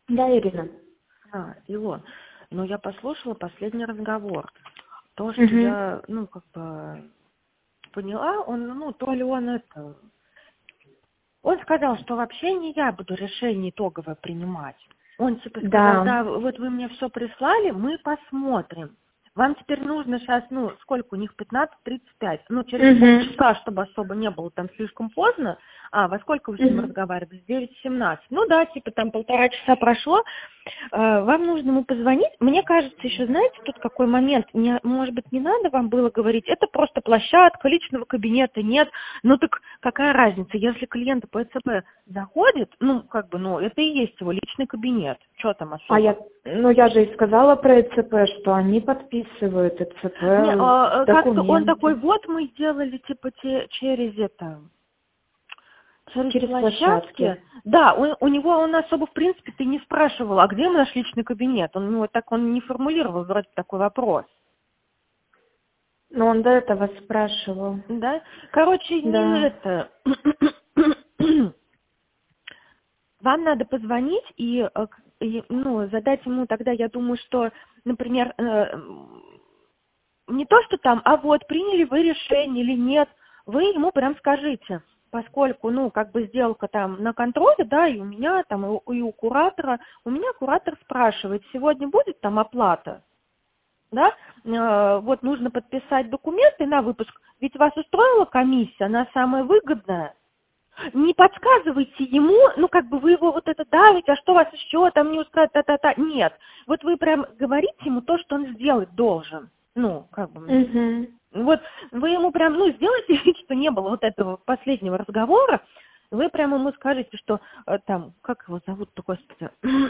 Да, Ирина. Илон, ну я послушала последний разговор. То, что Угу. я, как бы поняла, то ли он это... Он сказал, что вообще не я буду решение итоговое принимать. Он типа сказал, Да. да, вот вы мне все прислали, мы посмотрим. Вам теперь нужно сейчас, сколько у них, 15:35, через Угу. полчаса, чтобы особо не было там слишком поздно. Во сколько вы с ним Угу. разговаривали? В 9:17. Ну да, типа там 1,5 часа прошло. Вам нужно ему позвонить. Мне кажется, еще знаете, тут какой момент, может быть, не надо вам было говорить, это просто площадка, личного кабинета нет. Ну так какая разница, если клиент по ЭЦП заходит, это и есть его личный кабинет. Что там особо? Я же и сказала про ЭЦП, что они подписывают ЭЦП Он такой, документы. вот мы сделали типа через Через площадки. площадки. Да, у него он особо, в принципе, ты не спрашивал, а где наш личный кабинет? Он не формулировал вроде такой вопрос. Но он до этого спрашивал. Да? Короче, не Да. это... Вам надо позвонить и задать ему тогда, я думаю, что, например, не то, что там, вот, приняли вы решение или нет, вы ему прям скажите, поскольку, сделка там на контроле, да, и у меня там, и у куратора, у меня куратор спрашивает, сегодня будет там оплата, да, вот нужно подписать документы на выпуск, ведь вас устроила комиссия, она самая выгодная. Не подсказывайте ему, вы его вот это давите, а что вас еще там не устраивает, та-та-та. Нет. Вот вы прям говорите ему то, что он сделать должен. Угу. Вот вы ему прям, сделайте вид, что не было вот этого последнего разговора. Вы прям ему скажете, что как его зовут-то, господи?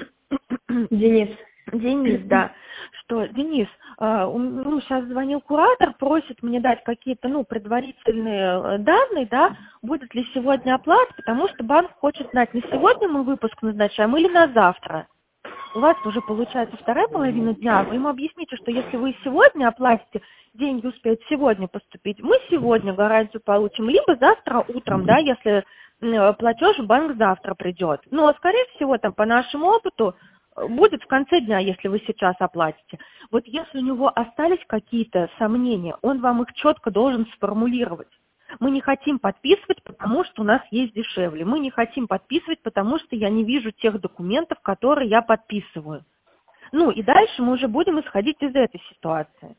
Денис. Денис, да, что, Денис, сейчас звонил куратор, просит мне дать какие-то, предварительные данные, да, будет ли сегодня оплата, потому что банк хочет знать, на сегодня мы выпуск назначаем или на завтра. У вас уже получается вторая половина дня, вы ему объясните, что если вы сегодня оплатите, деньги успеют сегодня поступить, мы сегодня гарантию получим, либо завтра утром, да, если платеж в банк завтра придет. Скорее всего, по нашему опыту, будет в конце дня, если вы сейчас оплатите. Вот если у него остались какие-то сомнения, он вам их четко должен сформулировать. Мы не хотим подписывать, потому что у нас есть дешевле. Мы не хотим подписывать, потому что я не вижу тех документов, которые я подписываю. И дальше мы уже будем исходить из этой ситуации.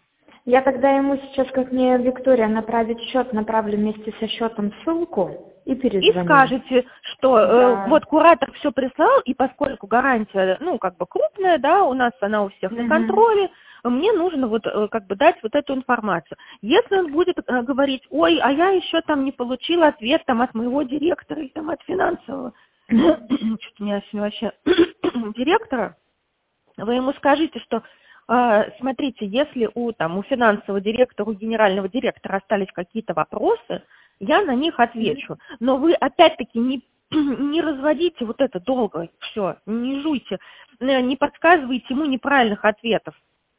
Я когда ему сейчас, как мне Виктория направит счет, направлю вместе со счетом ссылку и перезвоню. И скажете, что вот куратор все прислал, и поскольку гарантия, крупная, да, у нас она у всех на контроле, мне нужно дать вот эту информацию. Если он будет говорить, ой, а я еще там не получила ответ от моего директора или от финансового, что-то у меня сегодня вообще директора, вы ему скажите, что смотрите, если у финансового директора, у генерального директора остались какие-то вопросы, я на них отвечу. Но вы опять-таки не разводите вот это долго, все, не жуйте, не подсказывайте ему неправильных ответов.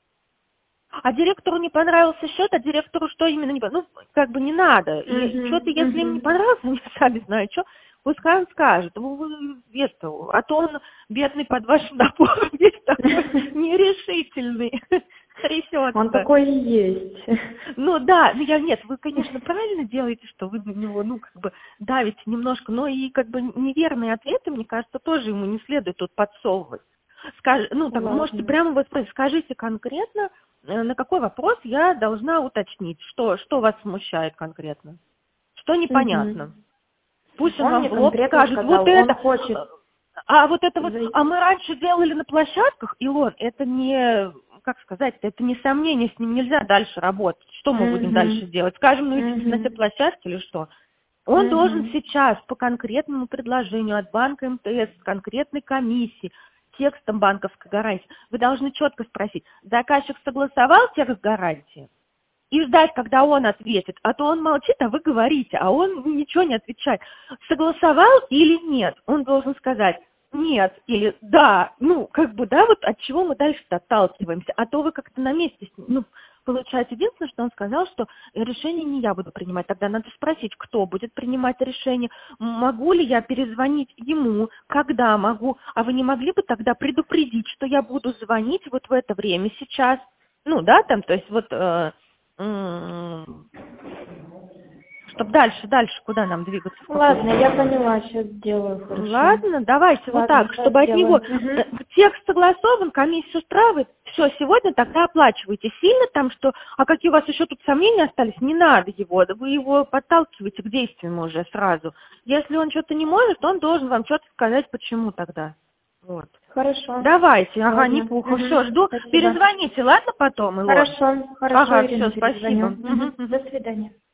А директору не понравился счет, а директору что именно не понравилось? Не надо. И что-то, если им не понравилось, они сами знают, что, пускай он скажет. А то он, бедный, под вашим напором весь такой нерешительный. Трясется. Он такой и есть. Нет, вы, конечно, правильно делаете, что вы на него, давите немножко, но и, неверные ответы, мне кажется, тоже ему не следует тут подсовывать. Можете прямо скажите конкретно, на какой вопрос я должна уточнить, что вас смущает конкретно, что непонятно. Пусть он вам в лоб скажет, вот это, а мы раньше делали на площадках, Илон, это не, это не сомнение, с ним нельзя дальше работать. Что мы будем дальше делать? Скажем, идите на те площадки или что? Он должен сейчас по конкретному предложению от банка МТС, конкретной комиссии, текстом банковской гарантии, вы должны четко спросить, заказчик согласовал текст гарантии? И ждать, когда он ответит. А то он молчит, а вы говорите, а он ничего не отвечает. Согласовал или нет? Он должен сказать нет или да. Вот от чего мы дальше отталкиваемся. А то вы как-то на месте, получается, единственное, что он сказал, что решение не я буду принимать. Тогда надо спросить, кто будет принимать решение, могу ли я перезвонить ему, когда могу, а вы не могли бы тогда предупредить, что я буду звонить вот в это время сейчас, ну, да, там, то есть вот, чтобы дальше, куда нам двигаться? Ладно, я поняла, сейчас сделаю, хорошо. Ладно, давайте Ладно, вот так, чтобы от него текст согласован, комиссия устраивает, все, сегодня тогда оплачивайте. Сильно там, что, а какие у вас еще тут сомнения остались, не надо его, вы его подталкиваете к действиям уже сразу. Если он что-то не может, он должен вам что-то сказать, почему тогда. Вот. Хорошо. Давайте, ага, Ладно. не пуха, все, жду, Спасибо. перезвоните, ладно, потом, Илон? Хорошо, Ага, Ирина, все, спасибо. перезвоню. До свидания.